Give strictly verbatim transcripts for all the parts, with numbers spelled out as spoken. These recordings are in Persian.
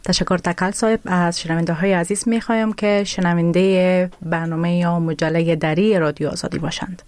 تشکر تکل صاحب. از شنونده های عزیز می خوایم که شنونده برنامه یا مجله دری رادیو آزادی باشند.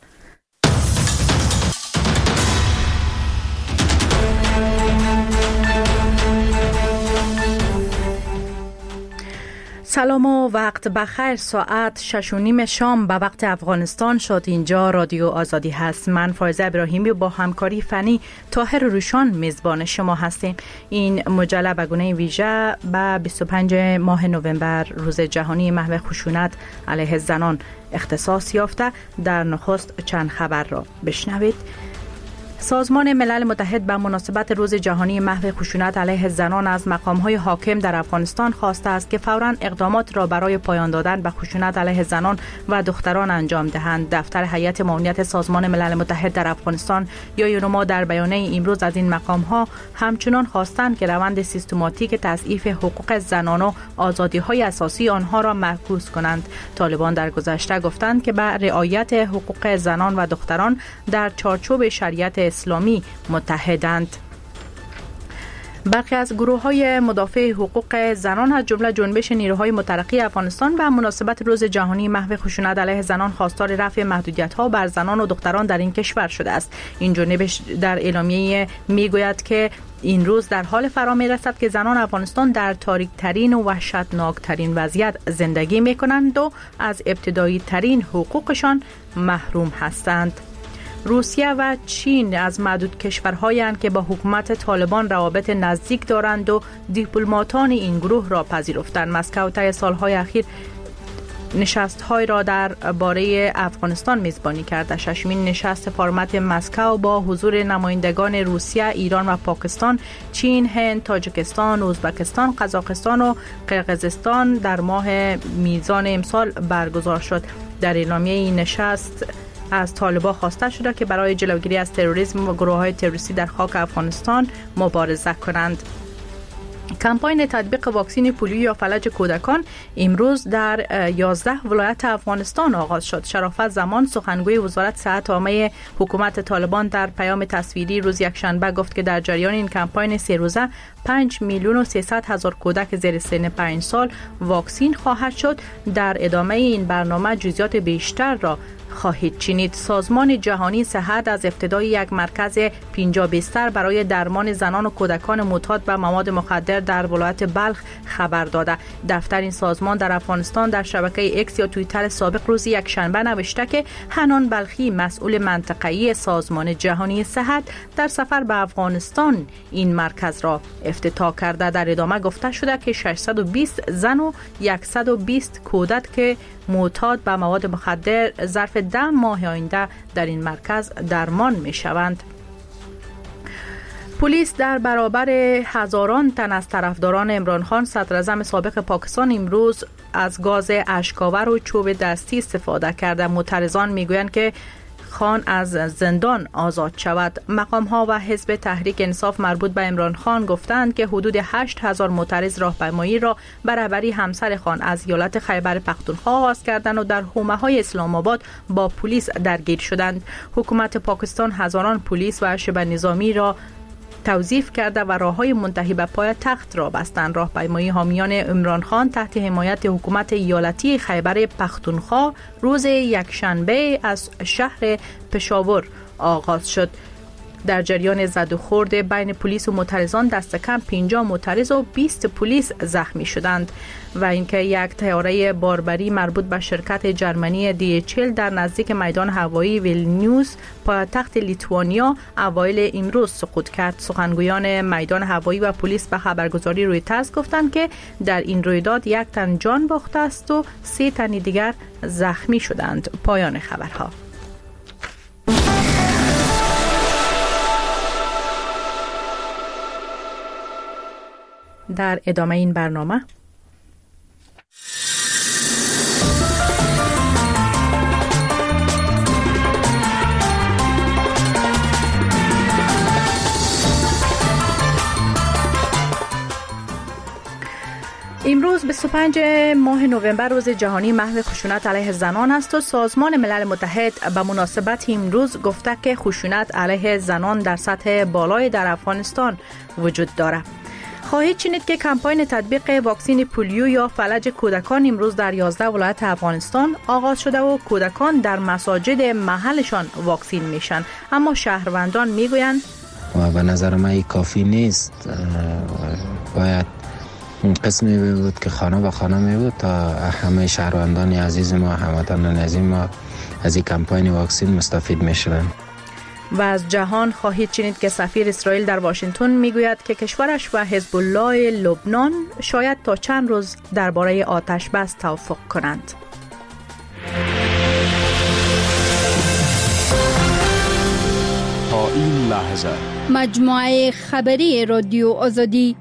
سلام و وقت بخیر. ساعت شش و نیم شام به وقت افغانستان شد. اینجا رادیو آزادی هست. من فایزه ابراهیمی با همکاری فنی طاهر روشان میزبان شما هستیم. این مجله به گونه ویژه به بیست و پنجم ماه نوامبر روز جهانی محو خشونت علیه زنان اختصاص یافته. در نخست چند خبر را بشنوید. سازمان ملل متحد به مناسبت روز جهانی محو خشونت علیه زنان از مقام‌های حاکم در افغانستان خواسته است که فوراً اقدامات را برای پایان دادن به خشونت علیه زنان و دختران انجام دهند. دفتر هیئت معاونت سازمان ملل متحد در افغانستان یا یونما در بیانیه امروز از این مقام‌ها همچنان خواستند که روند سیستماتیک تضعیف حقوق زنان و آزادی‌های اساسی آنها را معکوس کنند. طالبان در گذشته گفتند که به رعایت حقوق زنان و دختران در چارچوب شریعت اسلامی متحدند. برخی از گروه‌های مدافع حقوق زنان از جمله جنبش نیروهای مترقی افغانستان به مناسبت روز جهانی محو خشونت علیه زنان خواستار رفع محدودیت‌ها بر زنان و دختران در این کشور شده است. این جنبش در اعلامیه میگوید که این روز در حال فرا می‌رسد که زنان افغانستان در تاریک‌ترین و وحشتناک‌ترین وضعیت زندگی می‌کنند و از ابتدایی‌ترین حقوقشان محروم هستند. روسیه و چین از معدود کشورهایند که با حکومت طالبان روابط نزدیک دارند و دیپلماتان این گروه را پذیرفتند. مسکو طی سالهای اخیر نشست‌های را در باره افغانستان میزبانی کرده. ششمین نشست فرمت مسکو با حضور نمایندگان روسیه، ایران و پاکستان، چین، هند، تاجیکستان، ازبکستان، قزاقستان و قرقیزستان در ماه میزان امسال برگزار شد. در اعلامیه این نشست از طالبان خواسته شده که برای جلوگیری از تروریسم و گروه‌های تروریستی در خاک افغانستان مبارزه کنند. کمپاین تطبیق واکسن پولیو یا فلج کودکان امروز در یازده ولایت افغانستان آغاز شد. شرافت زمان سخنگوی وزارت صحت عامه حکومت طالبان در پیام تصویری روز یکشنبه گفت که در جریان این کمپاین سه روزه پنج میلیون و سیصد هزار کودک زیر سن پنج سال واکسین خواهد شد. در ادامه این برنامه جزئیات بیشتر را خواهید چینید. سازمان جهانی صحت از افتتاح یک مرکز پنجاه بستر برای درمان زنان و کودکان معتاد به مواد مخدر در ولایت بلخ خبر داده. دفتر این سازمان در افغانستان در شبکه اکس یا توییتر سابق روز یکشنبه نوشته که حنان بلخی مسئول منطقه‌ای سازمان جهانی صحت در سفر به افغانستان این مرکز را افتتاح کرده. در ادامه گفته شده که ششصد و بیست زن و صد و بیست کودک که معتاد به مواد مخدر ظرف ده ماه آینده در این مرکز درمان می شوند. پلیس در برابر هزاران تن از طرفداران عمران خان صدر اعظم سابق پاکستان امروز از گاز اشک‌آور و چوب دستی استفاده کرده. معترضان میگویند که خان از زندان آزاد شود. مقام ها و حزب تحریک انصاف مربوط به عمران خان گفتند که حدود هشت هزار معترض راهپیمایی را به رهبری همسر خان از ایالت خیبر پختونخوا آغاز کردند و در حومه های اسلام آباد با پلیس درگیر شدند. حکومت پاکستان هزاران پلیس و شبه نظامی را توظیف کرده و راههای منتهی به پای تخت را بستند. راهپیمایی حامیان عمران خان تحت حمایت حکومت ایالتی خیبر پختونخوا روز یکشنبه از شهر پشاور آغاز شد. در جریان زد و خورد بین پلیس و معترضان دست کم پنجاه معترض و بیست پلیس زخمی شدند و اینکه یک طیاره باربری مربوط به شرکت جرمنی دی اچ ال در نزدیک میدان هوایی ویلنیوس پایتخت لیتوانیا اوایل امروز سقوط کرد. سخنگویان میدان هوایی و پلیس به خبرگزاری رویترز گفتند که در این رویداد یک تن جان باخته است و سه تن دیگر زخمی شدند. پایان خبرها. در ادامه این برنامه امروز بیست و پنجم ماه نوامبر روز جهانی محو خشونت علیه زنان است و سازمان ملل متحد به مناسبت این روز گفته که خشونت علیه زنان در سطح بالای در افغانستان وجود دارد. خواهید شنید که کمپاین تطبیق واکسن پولیو یا فلج کودکان امروز در یازده ولایت افغانستان آغاز شده و کودکان در مساجد محلشان واکسن میشن، اما شهروندان میگویند و به نظر من کافی نیست. باید این قسمی بود که خانه به خانه می بود تا همه شهروندان عزیز ما، هموطنان عزیز ما از این کمپاین واکسن مستفید میشوند. و از جهان خواهید شنید که سفیر اسرائیل در واشنگتن میگوید که کشورش و حزب الله لبنان شاید تا چند روز درباره آتش بس توافق کنند. تا این لحظه مجموعه خبری رادیو آزادی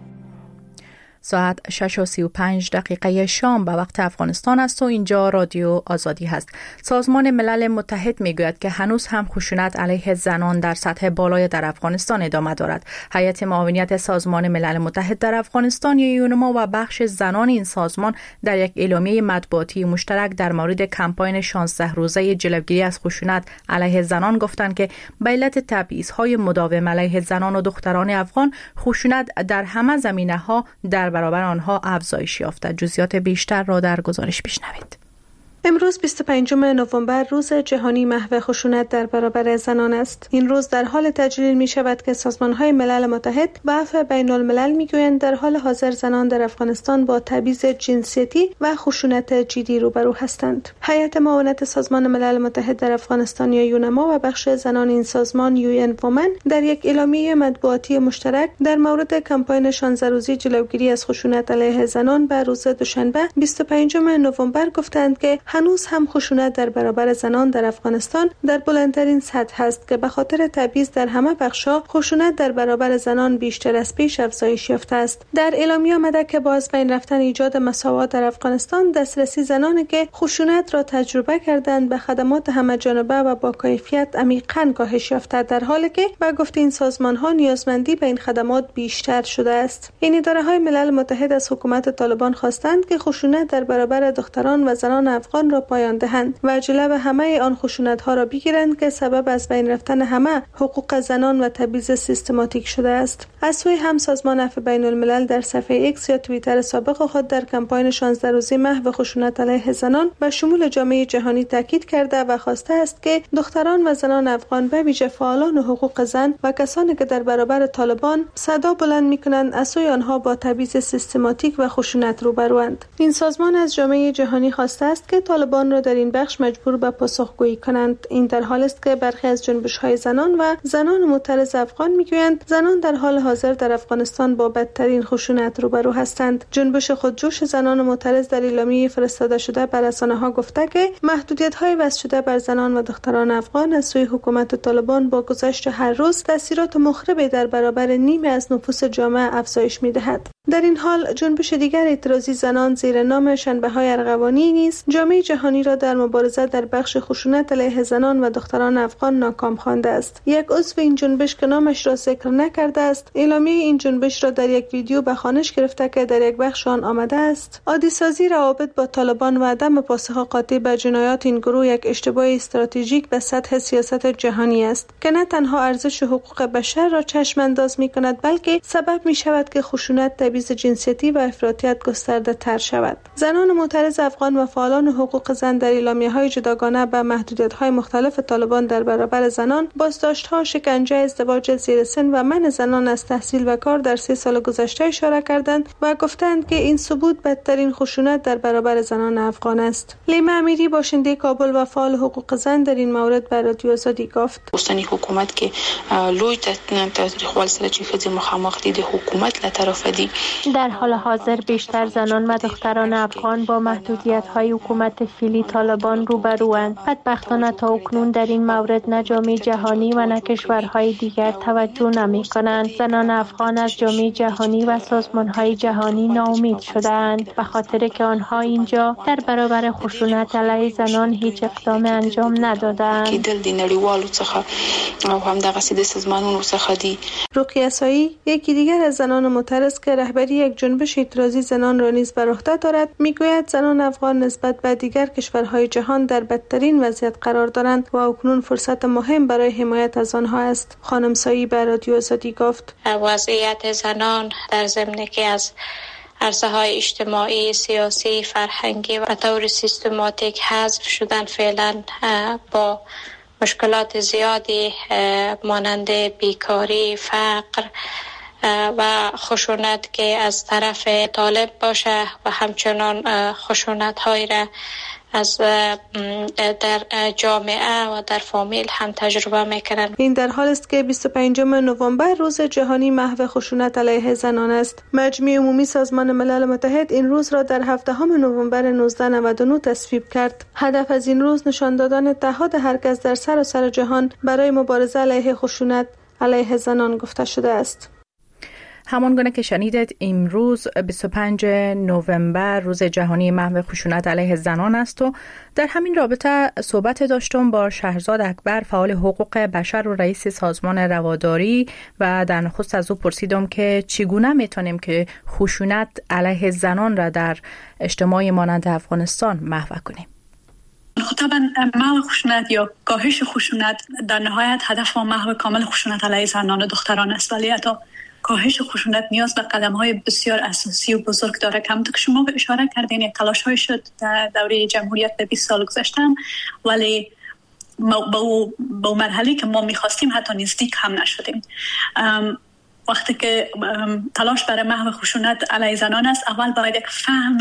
ساعت شش و سی و پنج دقیقه شام به وقت افغانستان است و اینجا رادیو آزادی هست. سازمان ملل متحد میگوید که هنوز هم خشونت علیه زنان در سطح بالای در افغانستان ادامه دارد. هیئت معاونیت سازمان ملل متحد در افغانستان یا یونما و بخش زنان این سازمان در یک اعلامیه مطبوعاتی مشترک در مورد کمپاین شانزده روزه جلوگیری از خشونت علیه زنان گفتند که به علت تبعیض‌های مداوم علیه زنان و دختران افغان خشونت در همه زمینه‌ها در برابر آنها افزایش یافته. جزئیات بیشتر را در گزارش بشنوید. امروز بیست و پنجم نوامبر روز جهانی محو خشونت در برابر زنان است. این روز در حال تجلیل می شود که سازمان‌های ملل متحد به عفو بین الملل می‌گویند در حال حاضر زنان در افغانستان با تبعیض جنسیتی و خشونت جدی روبرو هستند. هیئت معاونت سازمان ملل متحد در افغانستان یا یونما و بخش زنان این سازمان یو ان وومن در یک اعلامیه مطبوعاتی مشترک در مورد کمپاین شانزده روزه جلوگیری از خشونت علیه زنان به روز دوشنبه بیست و پنجم نوامبر گفتند که هنوز هم خشونت در برابر زنان در افغانستان در بلندترین سطح است که به خاطر تبعیض در همه بخش‌ها خشونت در برابر زنان بیشتر از پیش افزایش یافته است. در اعلامیه آمده که با از بین رفتن ایجاد مساوات در افغانستان دسترسی زنانی که خشونت را تجربه کردند به خدمات همه‌جانبه و با کیفیت عمیقاً کاهش یافته، در حالی که به گفته این سازمان‌ها نیازمندی به این خدمات بیشتر شده است. این اداره‌های ملل متحد از حکومت طالبان خواستند که خشونت در برابر دختران و زنان افغان را پایان دهند و جلو همه آن خشونت‌ها را بگیرند که سبب از بین رفتن همه حقوق زنان و تبعیض سیستماتیک شده است. از سوی هم سازمان عفو بین الملل در صفحه ایکس یا توییتر سابق خود در کمپاین شانزده روزه محو خشونت علیه زنان به شمول جامعه جهانی تاکید کرده و خواسته است که دختران و زنان افغان به ویژه فعالان حقوق زن و کسانی که در برابر طالبان صدا بلند می‌کنند از سوی آنها با تبعیض سیستماتیک و خشونت روبروند. این سازمان از جامعه جهانی خواسته است که طالبان را در این بخش مجبور به پاسخگویی کنند. این در حال است که برخی از جنبش‌های زنان و زنان معترض افغان میگویند زنان در حال حاضر در افغانستان با بدترین خشونت روبرو هستند. جنبش خودجوش زنان معترض در اعلامیه فرستاده شده بر رسانه‌ها گفته که محدودیت‌های وضع شده بر زنان و دختران افغان از سوی حکومت طالبان با گذشت هر روز تاثیرات مخربی در برابر نیمی از نفوس جامعه افزایش می‌دهد. در این حال جنبش دیگر اعتراضی زنان زیر نام شنبه‌های ارغوانی نیز جامعه جهانی را در مبارزه در بخش خشونت علیه زنان و دختران افغان ناکام خوانده است. یک عضو این جنبش که نامش را ذکر نکرده است، اعلامیه این جنبش را در یک ویدیو به خوانش گرفته که در یک بخش آن آمده است: عادی سازی روابط با طالبان و عدم پاسخ قاطع به جنایات این گروه یک اشتباه استراتژیک به سطح سیاست جهانی است که نه تنها ارزش حقوق بشر را چشم انداز می‌کند، بلکه سبب می‌شود که خشونت، تبعیض جنسیتی و افراطیت گسترده تر شود. زنان معترض افغان و فعالان حقوق زن در اعلامیه‌های جداگانه به محدودیت‌های مختلف طالبان در برابر زنان، بازداشت‌ها، شکنجه، ازدواج زیر سن و منع زنان از تحصیل و کار در سه سال گذشته اشاره کردند و گفتند که این ثبوت بدترین خشونت در برابر زنان افغان است. لیما امیری، باشنده کابل و فعال حقوق زن، در این مورد به رادیو آزادی گفت: اوسنی حکومت که لوی تاریخوال سره چې ښځې مخامخ دي د حکومت له طرفه دي. در حال حاضر بیشتر زنان و دختران افغان با محدودیت‌های حکومت فعلی طالبان روبروند. بدبختانه تا اکنون در این مورد نه جامعه جهانی و نه کشورهای دیگر توجه نمی‌کنند. زنان افغان از جامعه جهانی و سازمان‌های جهانی ناامید شده‌اند به خاطر که آنها اینجا در برابر خشونت علیه زنان هیچ اقدام انجام ندادند. رقیه سایی، یکی دیگر از زنان معترض که رهبر رهبری یک جنبش اعتراضی زنان را نیز بر عهده دارد، میگوید زنان افغان نسبت به دیگر کشورهای جهان در بدترین وضعیت قرار دارند و اکنون فرصت مهم برای حمایت از آنها است. خانم سایی به رادیو آزادی گفت: وضعیت زنان در ضمن که از عرصه های اجتماعی، سیاسی، فرهنگی و طور سیستماتیک حذف شدن فعلا با مشکلات زیادی مانند بیکاری، فقر و خشونت که از طرف طالب باشه و همچنان خشونت های را از در جامعه و در فامیل هم تجربه میکنند. این در حال است که بیست و پنجم نوامبر روز جهانی محو خشونت علیه زنان است. مجمع عمومی سازمان ملل متحد این روز را در هفدهم نوامبر نوزده نود و نه تصویب کرد. هدف از این روز نشان دادن اتحاد هر کس در سراسر جهان برای مبارزه علیه خشونت علیه زنان گفته شده است. همانگونه که شنیدید امروز بیست و پنجم نوامبر روز جهانی محو خشونت علیه زنان است و در همین رابطه صحبت داشتم با شهرزاد اکبر، فعال حقوق بشر و رئیس سازمان رواداری، و در نخست از او پرسیدم که چگونه میتونیم که خشونت علیه زنان را در اجتماع مانند افغانستان محو کنیم. طبعا محو خشونت یا کاهش خشونت در نهایت هدف و محو کامل خشونت علیه زنان و دختران است، ولی حتی کاهش خشونت نیاز به قدم‌های بسیار اساسی و بزرگ داره. همونطور که شما به اشاره کردین یک تلاش‌های شد در دوره جمهوریت به بیست سال گذشته، ولی با اون مرحله که ما می‌خواستیم حتی نزدیک هم نشدیم. وقتی که تلاش برای محو خشونت علیه زنان است، اول باید یک فهم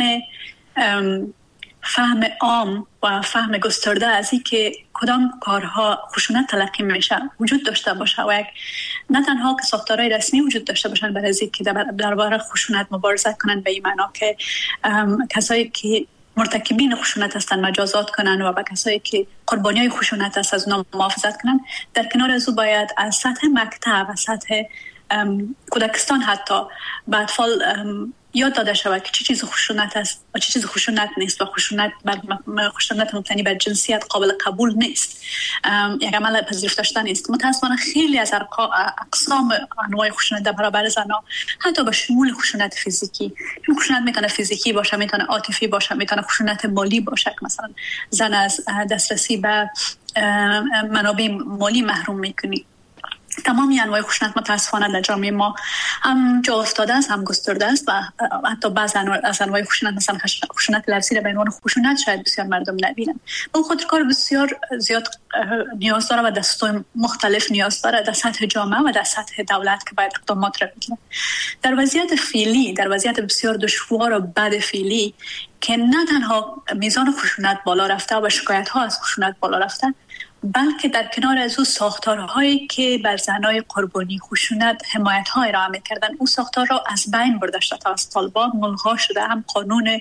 فهم عام و فهم گسترده از این که کدام کارها خشونت تلقی میشه وجود داشته باشه و یک نه تنها که ساختارهای رسمی وجود داشته باشن برای از که درباره خشونت مبارزه کنن، به این معنا که کسایی که مرتکبین خشونت هستن مجازات کنن و با کسایی که قربانیای خشونت هست از اونها محافظت کنن. در کنار از او باید از سطح مکتب و سطح کودکستان حتی به اطفال یاد داده شود که چه چیز خشونت است و چه چیز خشونت نیست و خشونت خشونت مبتنی بر جنسیت قابل قبول نیست، یک عمل پذیرفته شده نیست. متأسفانه خیلی از اقسام انواع خشونت در برابر زنها حتی به شمول خشونت فیزیکی، چون خشونت میتونه فیزیکی باشه، میتونه عاطفی باشه، میتونه خشونت مالی باشه که مثلا زن از دسترسی به منابع مالی محروم میکنی. تمامی انواع خشونت متاسفانه در جامعه ما هم جا افتاده است، هم گسترده است و حتی بعض از انواع خشونت مثلا خشونت لفظی را به عنوان خشونت شاید بسیار مردم نبینن. اون خود کار بسیار زیاد نیاز داره و دستای مختلف نیاز داره در سطح جامعه و در سطح دولت که باید اقدامات را بگیره. در وضعیت فعلی، در وضعیت بسیار دشوار و بد فعلی که نه تنها میزان خشونت بالا رفته و شکایت ها از خشونت بالا رفته، بلکه در کنار از او ساختارهایی که بر زنای قربانی خشونت حمایت‌های را می‌کردن، او ساختار را از بین برده شده. تا از طالبان ملغا شده. هم قانون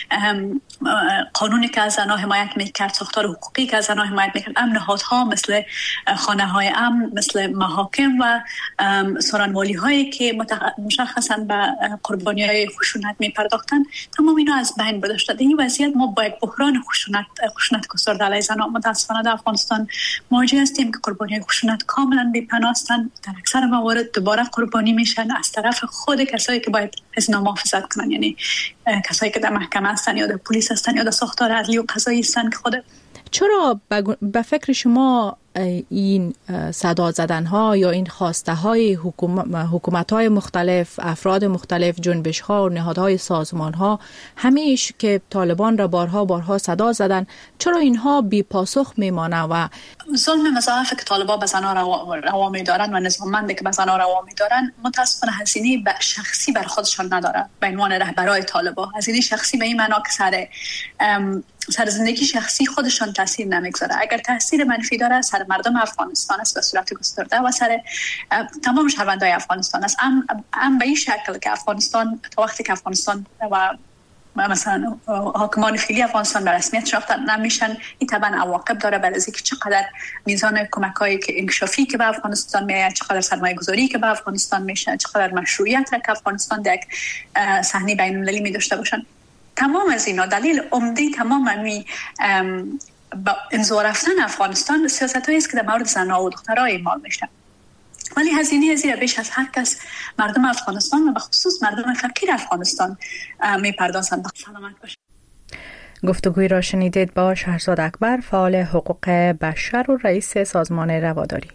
قانونی که از زنها حمایت می‌کرد، ساختار حقوقی که از زنها حمایت می‌کرد، هم نهادها مثل خانه‌های امن، مثل محاکم و سارنوالی‌هایی که مشخصاً به قربانی‌های خشونت می‌پرداختند، تمام اینا از بین برده شده. این وضعیت ما با یک بحران خشونت خشونت گسترده علیه زنان متأسفانه در افغانستان مواجه هستیم که قربانیان خشونت کاملا بی‌پناه هستند. در اکثر موارد دوباره قربانی میشن از طرف خود کسایی که باید از اینا محافظت کنن، یعنی کسایی که در محکمه هستن یا در پلیس هستن یا در ساختار عدلی و قضایی هستن که خود. چرا به فکر شما این صدا زدن ها یا این خواسته های حکومت های مختلف، افراد مختلف، جنبش ها و نهادهای سازمان ها، همیشه که طالبان را بارها بارها صدا زدن، چرا اینها بی پاسخ میمانه و ظلم مضاعف که طالبان به زنها روا می‌دارن و نظاممندی که به زنها روا می‌دارن متأسفانه هزینه شخصی بر خودشان نداره. به عنوان رهبرای طالبان هزینه شخصی به این معنا که سر سر زندگی شخصی خودشان تاثیر نمیگذاره. اگر تاثیر منفی داره سر مردم افغانستان است به صورت گسترده و سر تمام شهروندان افغانستان است. ام ام به این شکل که افغانستان تا وقتی که افغانستان و مثلا حاکمان فعلی افغانستان به رسمیت شناخته نمیشن، این طبعا عواقب داره برای اینکه چقدر میزان کمک‌هایی که انکشافی که به افغانستان میاد، چقدر سرمایه‌گذاری که به افغانستان میشه، چقدر مشروعیت را که افغانستان در یک صحنه بین‌المللی می داشته باشن. تمام از اینا دلیل عمده تمام امی با انزوا رفتن افغانستان سیاست‌هایی است که در مورد زن‌ها و دخترها اعمال میشه. ولی هزینه زیر بیش از هر کس مردم افغانستان و به خصوص مردم فقیر افغانستان میپردازند. سلامت باشید. گفتگوی را شنیدید با شهرزاد اکبر، فعال حقوق بشر و رئیس سازمان رواداری.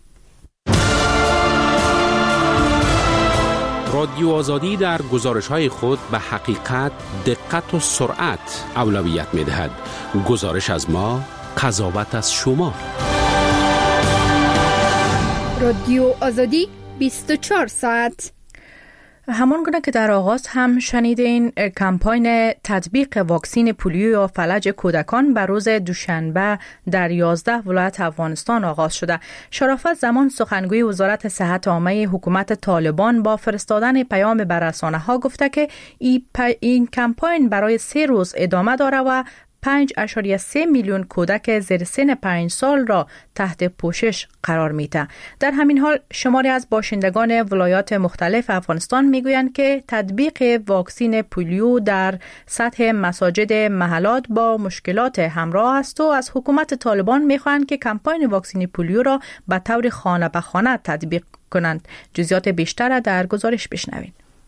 رادیو آزادی در گزارش‌های خود به حقیقت، دقت و سرعت اولویت می‌دهد. گزارش از ما، قضاوت از شما. رادیو آزادی بیست و چهار ساعت. همان گونه که در آغاز هم شنیدین، کمپاین تطبیق واکسین پولیو یا فلج کودکان بر روز دوشنبه در یازده ولایت افغانستان آغاز شده. شرافت زمان سخنگوی وزارت صحت عامه حکومت طالبان با فرستادن پیام به رسانه‌ها گفته که این کمپاین برای سه روز ادامه داره و پنج اشاریه سه میلیون کودک زیر سن پنج سال را تحت پوشش قرار میده. در همین حال شماری از باشندگان ولایات مختلف افغانستان میگویند که تطبیق واکسین پولیو در سطح مساجد محلات با مشکلات همراه است و از حکومت طالبان میخواهند که کمپاین واکسین پولیو را به طور خانه به خانه تطبیق کنند. جزئیات بیشتر در گزارش بشنوید.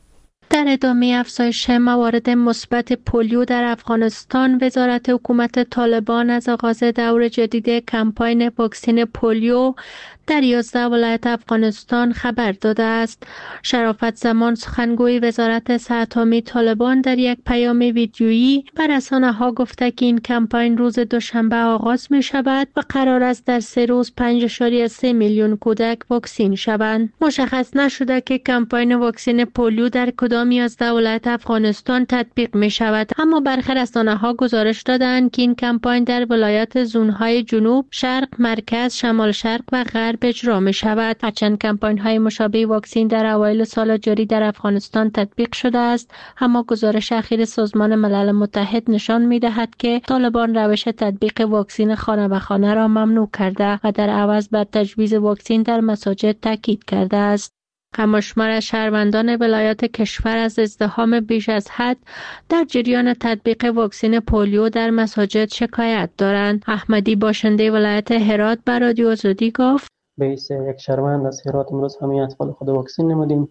در ادامه افزایش موارد مثبت پولیو در افغانستان، وزارت حکومت طالبان از آغاز دور جدید کمپاین واکسین پولیو در یازده ولایت افغانستان خبر داده است. شرافت زمان سخنگوی وزارت صحت عامه طالبان در یک پیام ویدیویی به رسانه‌ها گفته که این کمپاین روز دوشنبه آغاز می شود و قرار است در سه روز پنج اشاریه سه میلیون کودک واکسین شوند. مشخص نشده که کمپاین واکسین پولیو در کدام یازده ولایت افغانستان تطبیق می شود، اما برخی رسانه‌ها گزارش دادند که این کمپاین در ولایات زون‌های جنوب، شرق، مرکز، شمال شرق و غرب اجرا می شود. هرچند کمپاین های مشابه واکسین در اوایل سال جاری در افغانستان تطبیق شده است، اما گزارش اخیر سازمان ملل متحد نشان می دهد که طالبان روش تطبیق واکسین خانه به خانه را ممنوع کرده و در عوض بر تجویز واکسین در مساجد تاکید کرده است. کم‌وشمار از شهروندان ولایات کشور از ازدحام بیش از حد در جریان تطبیق واکسین پولیو در مساجد شکایت دارند. احمدی باشنده ولایت هرات به رادیو آزادی گفت: به حیث یک شهروند از هرات امروز همه اطفال خود واکسین نمودیم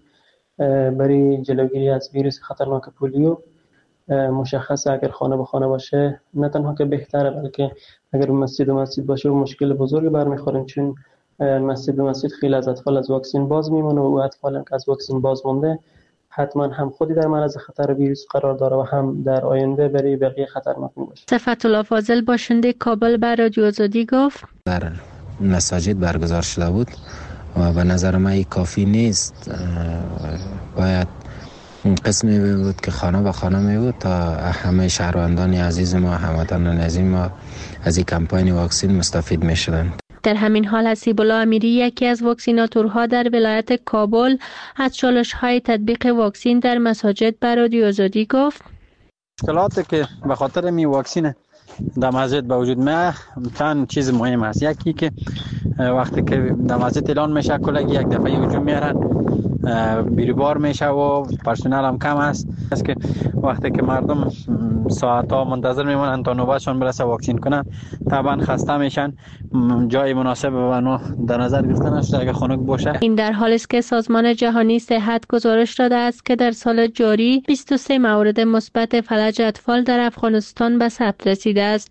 برای جلوگیری از ویروس خطرناک پولیو. مشخص اگر خانه به خانه باشه نه تنها که بهتره، بلکه اگر مسجد و مسجد باشه و مشکل بزرگی برمیخوریم، چون مسجد و مسجد خیلی از اطفال از واکسین باز میمونه و اطفال که از واکسین باز مونده حتما هم خودی در معرض خطر ویروس قرار داره و هم در آینده برای بقیه خطرناک میشه. صفت الله فاضل باشنده کابل به رادیو آزادی گفت: در مساجد برگزار شده بود و به نظر من کافی نیست. باید قسمی بود که خانه به خانه می بود تا همه شهروندان عزیز ما، هموطنان عزیز ما از این کمپاین واکسین مستفید می شدند. در همین حال حسیب الله امیری، یکی از واکسیناتورها در ولایت کابل، از چالش‌های تطبیق واکسین در مساجد به رادیو آزادی گفت: مشکلاتی که به خاطر می واکسین در مسجد به وجود میاد چند چیز مهم است. یکی که وقتی که در مسجد اعلان میشه کلگی یک دفعه هجوم میارن، بیروبار میشه و پرسنل هم کم است. است که وقتی که مردم ساعت ها منتظر میمونن تا نوبتشون برسه واکسین کنن، طبعا خسته میشن. جای مناسب و نو در نظر گرفته نشده اگه خنک باشه. این در حالی است که سازمان جهانی صحت گزارش داده است که در سال جاری بیست و سه مورد مثبت فلج اطفال در افغانستان به ثبت رسیده است.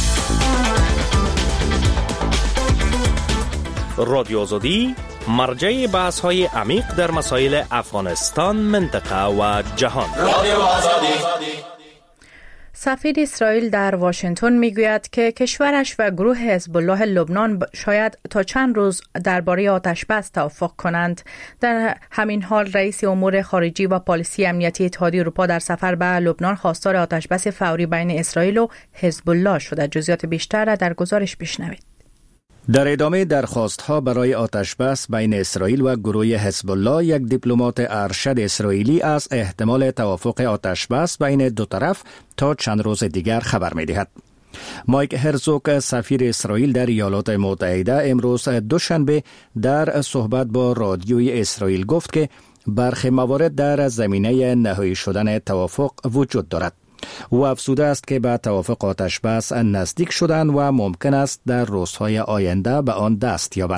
رادیو آزادی مرجع بحث های عمیق در مسائل افغانستان، منطقه و جهان. رادیو آزادی. سفیر اسرائیل در واشنگتن میگوید که کشورش و گروه حزب الله لبنان شاید تا چند روز درباره آتشبس توافق کنند. در همین حال رئیس امور خارجی و پالیسی امنیتی اتحادیه اروپا در سفر به لبنان خواستار آتشبس فوری بین اسرائیل و حزب الله شده. جزئیات بیشتر در گزارش بشنوید. در ادامه درخواست‌ها برای آتشبس بین اسرائیل و گروه حزب الله، یک دیپلمات ارشد اسرائیلی از احتمال توافق آتشبس بین دو طرف تا چند روز دیگر خبر می‌دهد. مایک هرزوگ، سفیر اسرائیل در ایالات متحده، امروز دوشنبه در صحبت با رادیوی اسرائیل گفت که برخی موارد در زمینه نهایی شدن توافق وجود دارد. او افزوده است که به توافق آتشبس نزدیک شدن و ممکن است در روزهای آینده به آن دست یابند.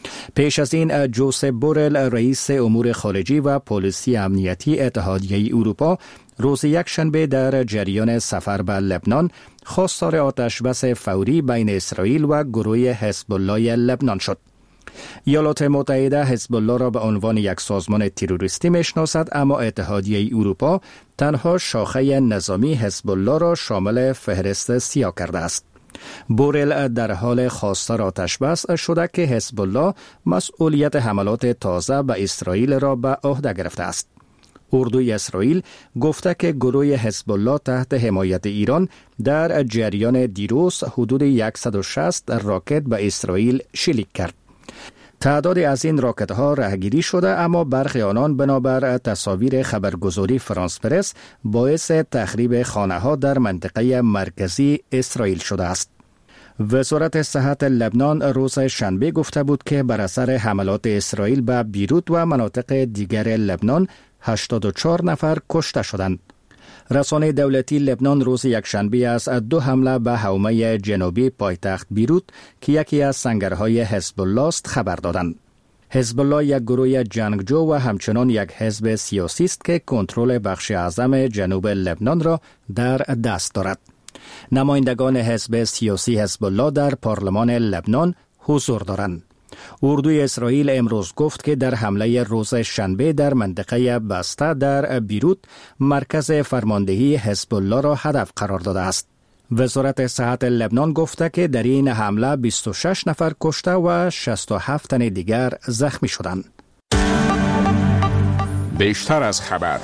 پیش از این جوزپ بورل رئیس امور خارجی و پلیسی امنیتی اتحادیه اروپا روز یکشنبه در جریان سفر به لبنان خواستار آتشبس فوری بین اسرائیل و گروه حزب الله لبنان شد. ایالات متحده حزب الله را به عنوان یک سازمان تروریستی میشناسد، اما اتحادیه اروپا تنها شاخه نظامی حزب الله را شامل فهرست سیاه کرده است. بورل در حال خواستار آتشبس شده که حزب الله مسئولیت حملات تازه به اسرائیل را به عهده گرفته است. اردوی اسرائیل گفته که گروه حزب الله تحت حمایت ایران در جریان دیروز حدود صد و شصت راکت به اسرائیل شلیک کرد. تعدادی از این راکت ها رهگیری شده، اما برخی آنان بنابر تصاویر خبرگزاری فرانس پرس باعث تخریب خانه ها در منطقه مرکزی اسرائیل شده است. وزارت صحت لبنان روز شنبه گفته بود که بر اثر حملات اسرائیل به بیروت و مناطق دیگر لبنان هشتاد و چهار نفر کشته شدند. رسانه دولتی لبنان روز یکشنبه از دو حمله به حومه جنوبی پایتخت بیروت که یکی از سنگرهای حزب الله است خبر دادند. حزب الله یک گروه جنگجو و همچنان یک حزب سیاسی است که کنترل بخش اعظم جنوب لبنان را در دست دارد. نمایندگان حزب سیاسی حزب الله در پارلمان لبنان حضور دارند. اردوی اسرائیل امروز گفت که در حمله روز شنبه در منطقه بسته در بیروت مرکز فرماندهی حزب الله را هدف قرار داده است. وزارت صحت لبنان گفته که در این حمله بیست و شش نفر کشته و شصت و هفت تن دیگر زخمی شدند. بیشتر از خبر.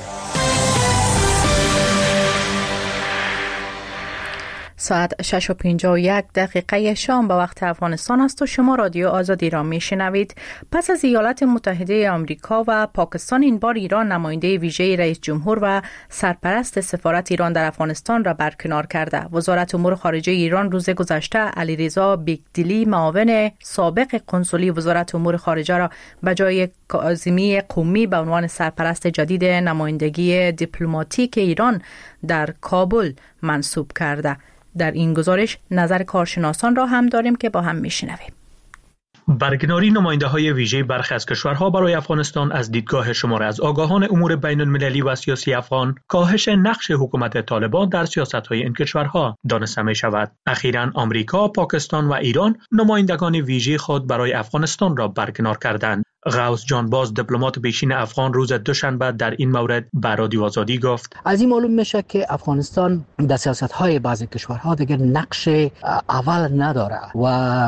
ساعت شش و پنجاه و یک دقیقه شام به وقت افغانستان است و شما رادیو آزادی را میشنوید. پس از ایالات متحده آمریکا و پاکستان، این بار ایران نماینده ویژه رئیس جمهور و سرپرست سفارت ایران در افغانستان را برکنار کرده. وزارت امور خارجه ایران روز گذشته علیرضا بیگدلی، معاون سابق کنسولی وزارت امور خارجه، را به جای کاظمی قومی به عنوان سرپرست جدید نمایندگی دیپلماتیک ایران در کابل منصوب کرده. در این گزارش نظر کارشناسان را هم داریم که با هم میشنویم. برکناری نماینده های ویژه برخی از کشورها برای افغانستان از دیدگاه شمار از آگاهان امور بین المللی و سیاسی افغان کاهش نقش حکومت طالبان در سیاست های این کشورها دانسته می شود. اخیراً آمریکا، پاکستان و ایران نمایندگان ویژه خود برای افغانستان را برکنار کردند. غوث جانباز، دیپلمات پیشین افغان، روز دوشنبه در این مورد به رادیو آزادی گفت: از این معلوم میشه که افغانستان در سیاست‌های بعضی کشورها دیگر نقش اول نداره و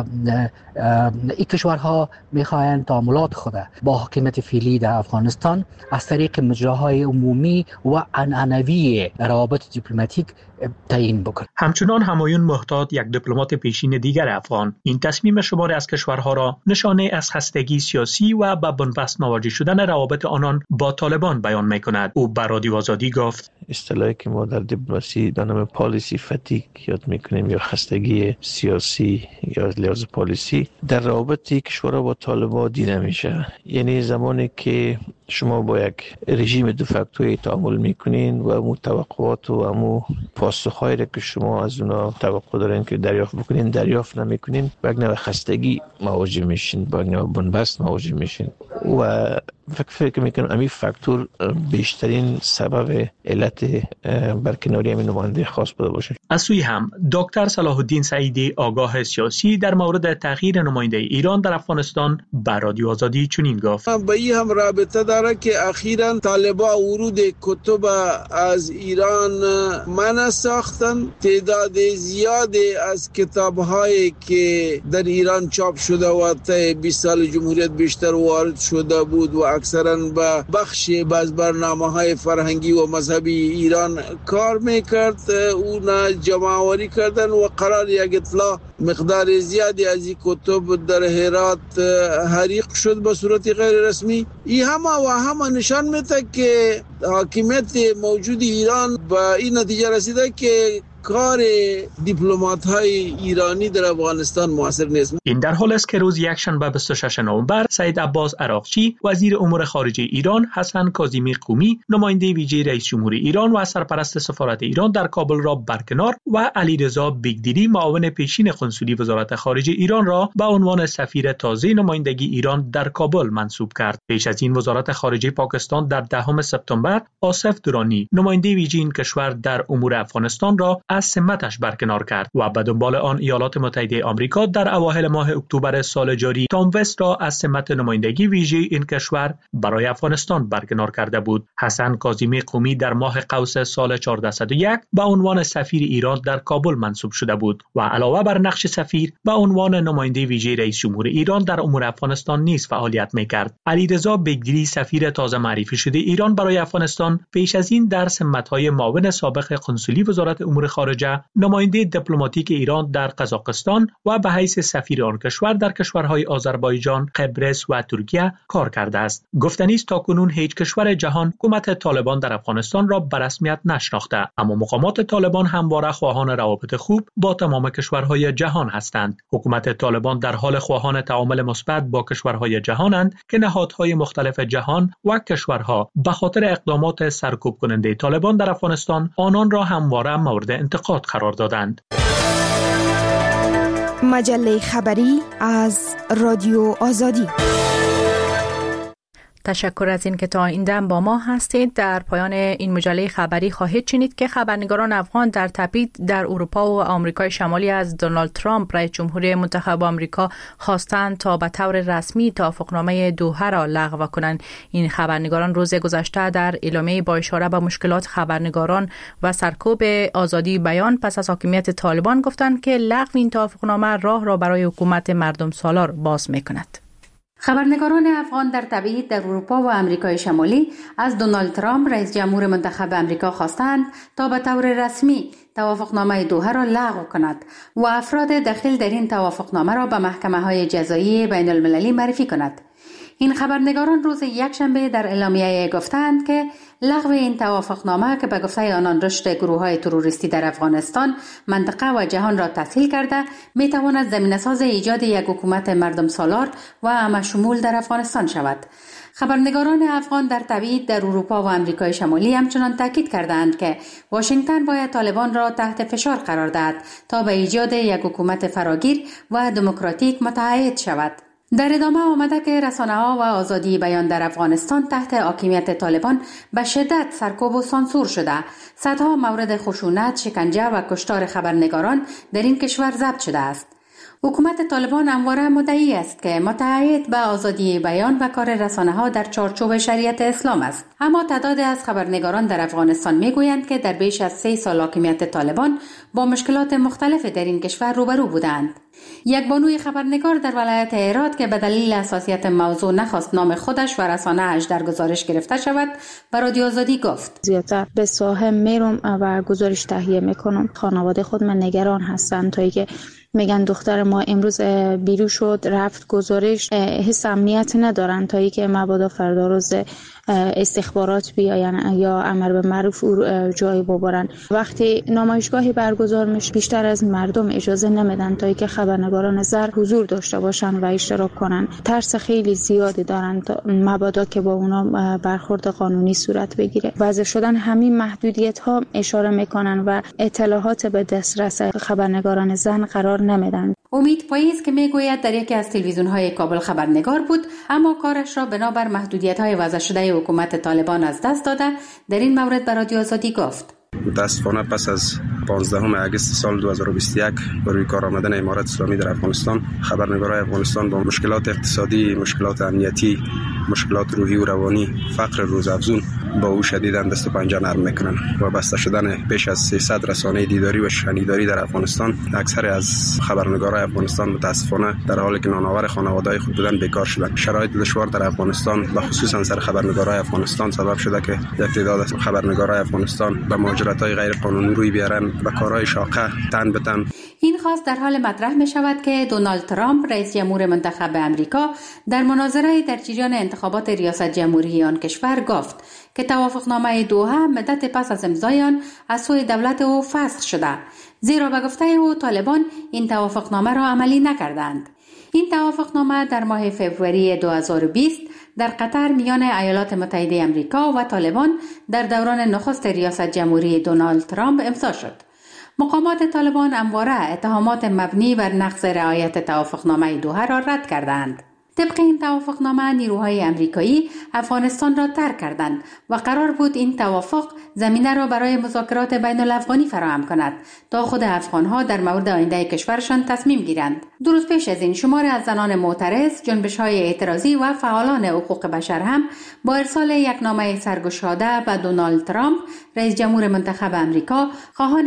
این کشورها میخواهند تعاملات خود با حکومت فعلی در افغانستان از طریق مجراهای عمومی و عنعنوی روابط دیپلماتیک تعیین بکنند. همچنان همایون محتاط، یک دیپلمات پیشین دیگر افغان، این تصمیم شماری از کشورها را نشانه از خستگی سیاسی و به بنبست نواجه شدن روابط آنان با طالبان بیان می‌کند. او به رادیو آزادی گفت: اصطلاحی که ما در دیپلماسی به نام پالیسی فتیگ یاد می‌کنیم یا خستگی سیاسی یا لحاظ پالیسی در روابط کشورها با طالبان دیده میشه. یعنی زمانی که شما با یک رژیم دو فاکتوری تعامل میکنین و مو توقعات و مو پاسخهایی را که شما از اونا توقع دارین که دریافت بکنین دریافت نمیکنین، با یک نوع خستگی مواجه میشین، با یک نوع بنبست مواجه میشین و فکر فکر میکنم امی فاکتور بیشترین سبب علت برکناری همین نماینده خاص بوده باشه. از سوی هم دکتر صلاح الدین سعیدی، آگاه سیاسی، در مورد تغییر نماینده ایران در افغانستان به رادیو آزادی چنین گفت: با این هم رابطه داره که اخیراً طالبان ورود کتب از ایران منع ساختن. تعداد زیادی از کتاب‌هایی که در ایران چاپ شده و تا بیست سال جمهوریت بیشتر وارد شده بود و اکثراً به بخش باز برنامه‌های فرهنگی و مذهبی ایران کار میکرد، اون جمع‌آوری کردن و قرار یک اطلاع مقدار زیادی از این کتب در هرات حریق شد به صورت غیر رسمی. این همه و همه نشان میده که حاکمیت موجود ایران به این نتیجه رسیده که کار دیپلمات های ایرانی در افغانستان موثر نیست. این در حال است که روز یکشنبه بیست و ششم نوامبر سید عباس عراقچی وزیر امور خارجه ایران، حسن کاظمی قومی نماینده ویژه رئیس جمهور ایران و سرپرست سفارت ایران در کابل را برکنار و علیرضا بیگدیری معاون پیشین قنسولی وزارت خارجه ایران را به عنوان سفیر تازه نمایندگی ایران در کابل منصوب کرد. پیش از این وزارت خارجه پاکستان در دهم سپتامبر آصف درانی نماینده ویژه این کشور در امور افغانستان را از سمتش برکنار کرد و به دنبال آن ایالات متحده آمریکا در اوایل ماه اکتبر سال جاری تام وست را از سمت نمایندگی ویژه این کشور برای افغانستان برکنار کرده بود. حسن کاظمی قومی در ماه قوس سال چهارصد و یک به عنوان سفیر ایران در کابل منصوب شده بود و علاوه بر نقش سفیر به عنوان نماینده ویژه رئیس جمهور ایران در امور افغانستان نیز فعالیت می‌کرد. علیرضا بیگدیری سفیر تازه معرفی شده ایران برای افغانستان پیش از این در سمت‌های معاون سابق قنسولی وزارت امور خارجه، نماینده دیپلماتیک ایران در قزاقستان و به حیث سفیر آن کشور در کشورهای آذربایجان، قبرس و ترکیه کار کرده است. گفتنی است تاکنون هیچ کشور جهان حکومت طالبان در افغانستان را به رسمیت نشناخته، اما مقامات طالبان همواره خواهان روابط خوب با تمام کشورهای جهان هستند. حکومت طالبان در حال خواهان تعامل مثبت با کشورهای جهانند که نهادهای مختلف جهان و کشورها به خاطر اقدامات سرکوب کننده طالبان در افغانستان آنان را همواره مورد انتقاد قرار دادند. مجله خبری از رادیو آزادی. تشکر از این که تا این دم با ما هستید. در پایان این مجله خبری خواهید شنید که خبرنگاران افغان در تبعید در اروپا و آمریکای شمالی از دونالد ترامپ رئیس جمهور منتخب آمریکا خواستند تا به طور رسمی توافقنامه دوحه را لغو کنند. این خبرنگاران روز گذشته در اعلامیه با اشاره به مشکلات خبرنگاران و سرکوب آزادی بیان پس از حاکمیت طالبان گفتند که لغو این توافقنامه راه را برای حکومت مردم سالار باز می‌کند. خبرنگاران افغان در تبعید در اروپا و آمریکای شمالی از دونالد ترامپ رئیس جمهور منتخب آمریکا خواستند تا به طور رسمی توافقنامه دوحه را لغو کند و افراد دخیل در این توافقنامه را به محکمه‌های جزایی بین المللی معرفی کند. این خبرنگاران روز یکشنبه در اعلامیه گفتند که لغو این توافقنامه که به گفته آنان رشد گروه‌های تروریستی در افغانستان، منطقه و جهان را تسهیل کرده، می‌تواند زمینه‌ساز ایجاد یک حکومت مردم سالار و همه‌شمول در افغانستان شود. خبرنگاران افغان در تبعید در اروپا و آمریکای شمالی همچنان تاکید کردند که واشنگتن باید طالبان را تحت فشار قرار دهد تا به ایجاد یک حکومت فراگیر و دموکراتیک متعهد شود. در ادامه آمده که رسانه‌ها و آزادی بیان در افغانستان تحت حاکمیت طالبان به شدت سرکوب و سانسور شده. صدها مورد خشونت، شکنجه و کشتار خبرنگاران در این کشور ضبط شده است. حکومت طالبان همواره مدعی است که متعهد به آزادی بیان و کار رسانه‌ها در چارچوب شریعت اسلام است. اما تعدادی از خبرنگاران در افغانستان میگویند که در بیش از سه سال حاکمیت طالبان با مشکلات مختلف در این کشور روبرو بودند. یک بانوی خبرنگار در ولایت هرات که به دلیل حساسیت موضوع نخواست نام خودش و رسانه‌اش در گزارش گرفته شود، به رادیو آزادی گفت: زیادتر به ساحه میرم و گزارش تهیه میکنم. خانواده خود من نگران هستند تا اینکه میگن دختر ما امروز بیرون شد رفت گزارش، حس امنیت ندارن تا اینکه مبادا فردا روز استخبارات بیاین یا امر به معروف جای ببرن. وقتی نمایشگاهی برگزار میشه بیشتر از مردم اجازه نمیدن تا اینکه خبرنگاران زر حضور داشته باشن و اشتراک کنن. ترس خیلی زیادی دارن تا مبادا که با اونا برخورد قانونی صورت بگیره. وضع شدن همین محدودیت ها اشاره میکنن و اطلاعات به دسترس خبرنگاران زن قرار نمیدن. امید پاییز که میگوید در یکی از تلویزیون‌های کابل خبرنگار بود، اما کارش را بنابر محدودیت‌های وضع شده حکومت طالبان از دست داده. در این مورد به رادیو آزادی گفت: متاسفانه پس از پانزدهم اگست سال دو هزار و بیست و یک به روی کار آمدن امارت اسلامی در افغانستان، خبرنگارای افغانستان با مشکلات اقتصادی، مشکلات امنیتی، مشکلات روحی و روانی، فقر روزافزون با او شدیداً دست و پنجه نرم میکنن و بسته شدن بیش از سیصد رسانه دیداری و شنیداری در افغانستان. اکثر از خبرنگارای افغانستان متاسفانه در حالی که نانآور خانواده‌های خود بودن بیکار شدند. شرایط دشوار در افغانستان و خصوصاً سر خبرنگارای افغانستان سبب شده که یک تعداد از خبرنگارای افغانستان به مهاجرت‌های غیر قانونی روی بیارن و کارهای شاقه تن به تن. این خواست در حال مطرح می شود که دونالد ترامپ رئیس جمهور منتخب آمریکا در مناظره در جریان انتخابات ریاست جمهوری آن کشور گفت که که توافقنامه دوحه مدت پس از امضای آن از سوی دولت او فسخ شده، زیرا به گفته او طالبان این توافقنامه را عملی نکردند. این توافقنامه در ماه فوریه دو هزار و بیست در قطر میان ایالات متحده آمریکا و طالبان در دوران نخست ریاست جمهوری دونالد ترامپ امضا شد. مقامات طالبان همواره اتهامات مبنی بر نقض رعایت توافقنامه دوحه را رد کردند. طبق این توافقنامه نیروهای آمریکایی افغانستان را ترک کردند و قرار بود این توافق زمینه را برای مذاکرات بین الافغانی فراهم کند تا خود افغانها در مورد آینده کشورشان تصمیم گیرند. دو روز پیش از این شماری از زنان معترض، جنبش‌های اعتراضی و فعالان حقوق بشر هم با ارسال یک نامه سرگشاده به دونالد ترامپ، رئیس جمهور منتخب آمریکا، خواهان